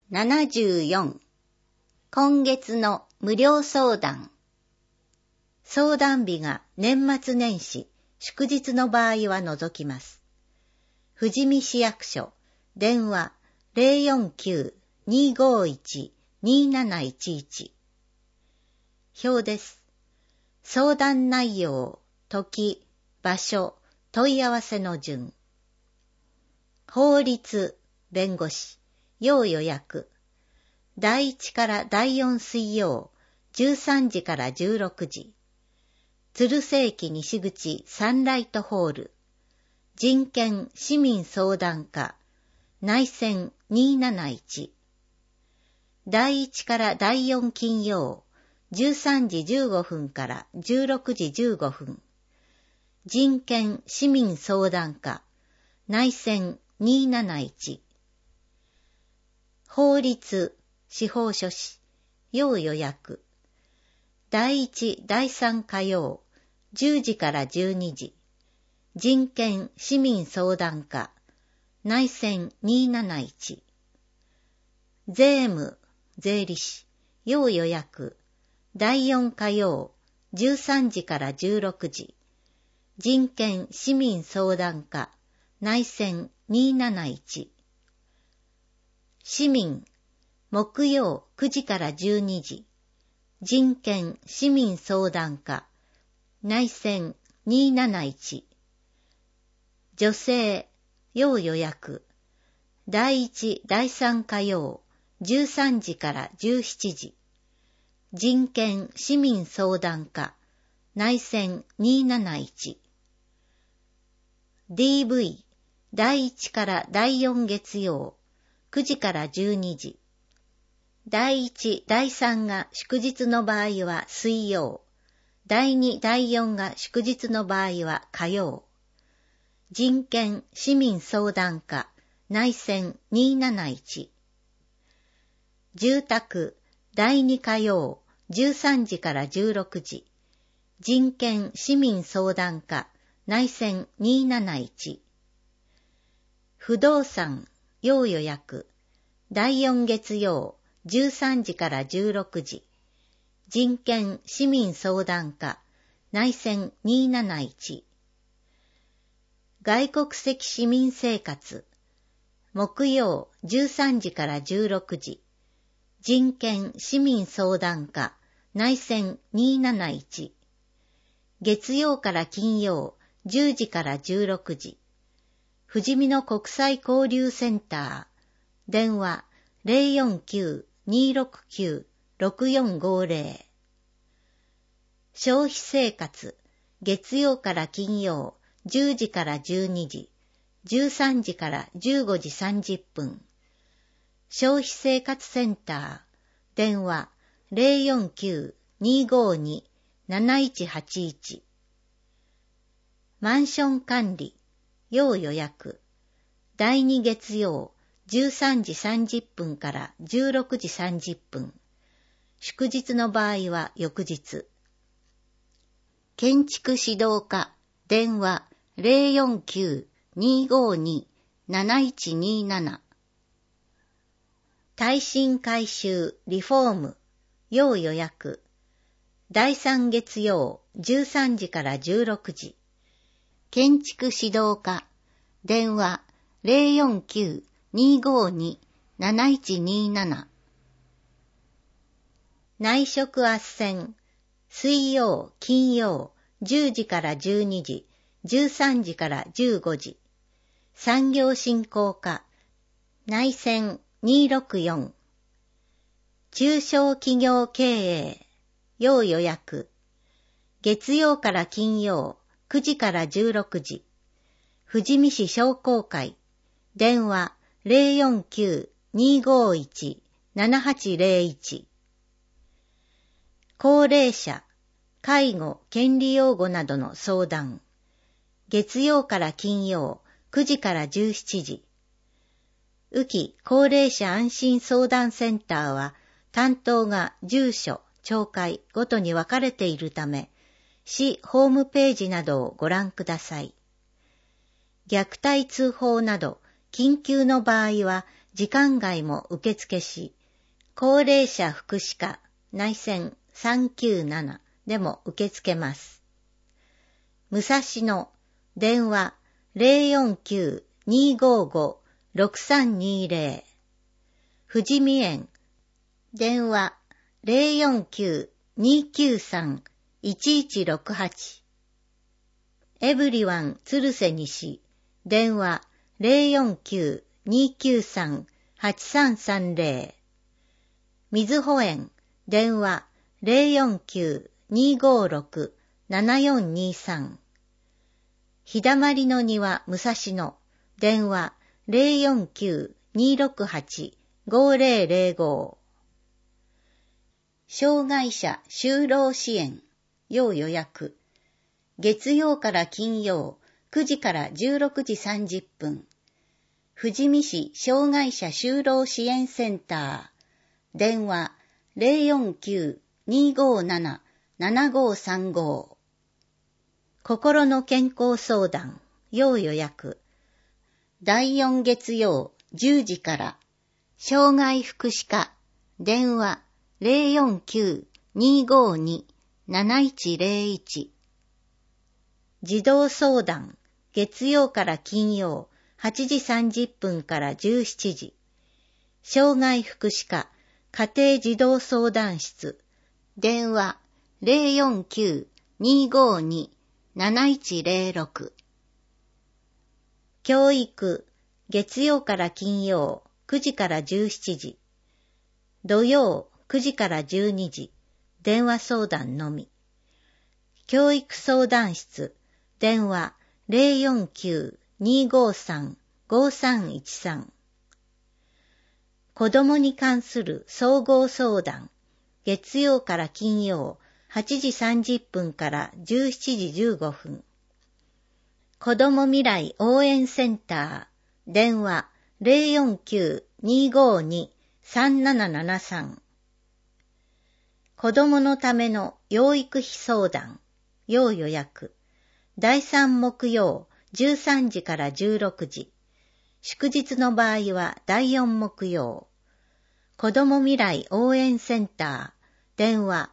74今月の無料相談。相談日が年末年始、祝日の場合は除きます。富士見市役所、電話 049-251-2711。表です。相談内容、時、場所、問い合わせの順。法律、弁護士、要予約。第1から第4水曜、13時から16時。鶴瀬駅西口サンライトホール。人権市民相談課。内線271。第1から第4金曜、13時15分から16時15分。人権市民相談課。内線271。法律、司法書士、要予約。第1、第3火曜、10時から12時。人権市民相談課、内線271。税務、税理士、要予約。第4火曜、13時から16時。人権市民相談課、内線271。市民、木曜9時から12時。人権市民相談課、内線271。女性、要予約。第1、第3火曜、13時から17時。人権市民相談課、内線271。DV、第1から第4月曜、9時から12時。第1、第3が祝日の場合は水曜。第2、第4が祝日の場合は火曜。人権市民相談課、内線271。住宅、第2火曜、13時から16時。人権市民相談課、内線271。不動産、要予約。第4月曜、13時から16時。人権市民相談課、内線271。外国籍市民生活。木曜、13時から16時。人権市民相談課、内線271。月曜から金曜、10時から16時。富士見の国際交流センター。電話 049-269-6450。消費生活。月曜から金曜、10時から12時。13時から15時30分。消費生活センター。電話 049-252-7181。マンション管理。要予約。第2月曜、13時30分から16時30分。祝日の場合は翌日。建築指導課。電話 049-252-7127。耐震改修リフォーム。要予約。第3月曜、13時から16時。建築指導課。電話 049-252-7127。内職斡旋。水曜、金曜、10時から12時、13時から15時。産業振興課。内線264。中小企業経営。要予約。月曜から金曜、9時から16時。富士見市商工会。電話 049-251-7801。高齢者、介護、権利擁護などの相談。月曜から金曜、9時から17時。宇城高齢者安心相談センターは、担当が住所、町会ごとに分かれているため、市ホームページなどをご覧ください。虐待通報など、緊急の場合は、 時間外も受付し、高齢者福祉課内線397でも受け付けます。武蔵野電話 049-255-6320 富士見園電話 049-293-1168 エブリワン鶴瀬西電話 049-293-8330 瑞穂園電話 049-256-7423 日だまりの庭武蔵野電話 049-268-5005 障害者就労支援要予約月曜から金曜9時から16時30分富士見市障害者就労支援センター電話 049-257-7535 心の健康相談要予約第4月曜10時から障害福祉課電話 049-252-7101 児童相談月曜から金曜8時30分から17時障害福祉課家庭児童相談室電話 049-252-7106 教育月曜から金曜9時から17時土曜9時から12時電話相談のみ教育相談室電話 049-253-5313 子どもに関する総合相談月曜から金曜8時30分から17時15分子ども未来応援センター電話 049-252-3773 子どものための養育費相談要予約第3木曜13時から16時祝日の場合は第4木曜子ども未来応援センター電話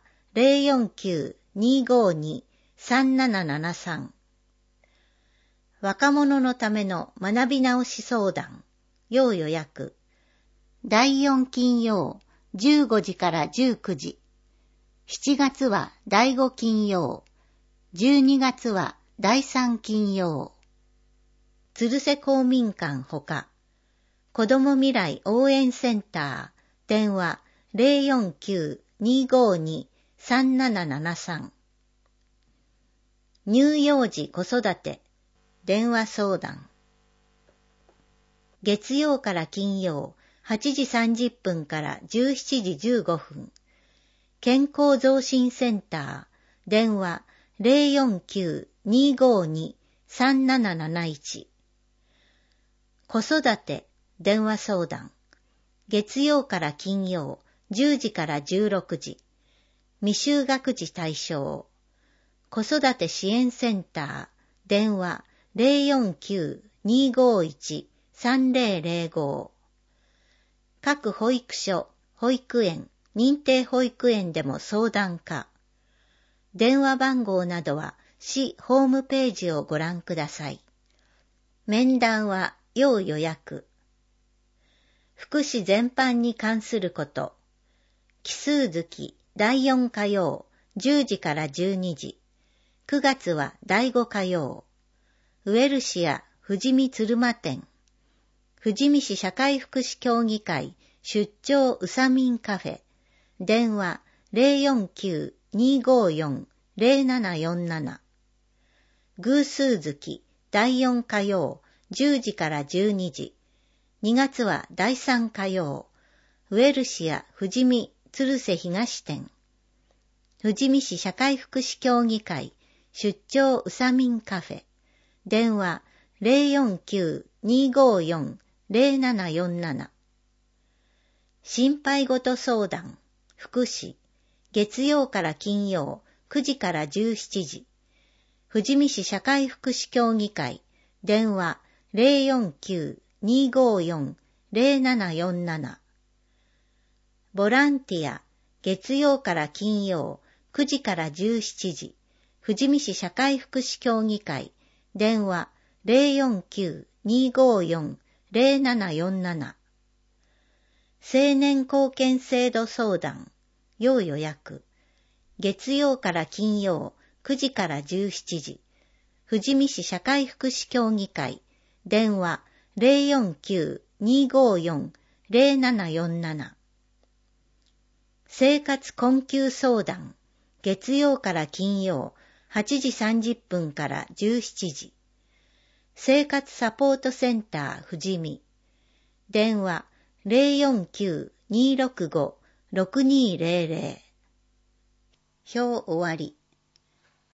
049-252-3773 若者のための学び直し相談要予約第4金曜15時から19時7月は第5金曜12月は第3金曜鶴瀬公民館ほか子ども未来応援センター電話 049-252-3773 乳幼児子育て電話相談月曜から金曜8時30分から17時15分健康増進センター電話 049-252-3771 子育て電話相談月曜から金曜10時から16時未就学児対象子育て支援センター電話 049-251-3005 各保育所、保育園、認定保育園でも相談可電話番号などは市ホームページをご覧ください。面談は要予約。福祉全般に関すること。奇数月第4火曜10時から12時。9月は第5火曜。ウエルシア富士見鶴間店。富士見市社会福祉協議会出張うさみんカフェ。電話 049-254-0747 偶数月第4火曜10時から12時2月は第3火曜ウエルシア富士見鶴瀬東店富士見市社会福祉協議会出張うさみんカフェ電話 049-254-0747 心配ごと相談福祉月曜から金曜9時から17時富士見市社会福祉協議会電話 049-254-0747 0747。ボランティア、月曜から金曜、9時から17時、富士見市社会福祉協議会、電話049-254-0747。青年貢献制度相談、要予約、月曜から金曜、9時から17時、富士見市社会福祉協議会、電話049-254-0747。生活困窮相談、月曜から金曜、8時30分から17時。生活サポートセンター富士見。電話049-265-6200。表終わり。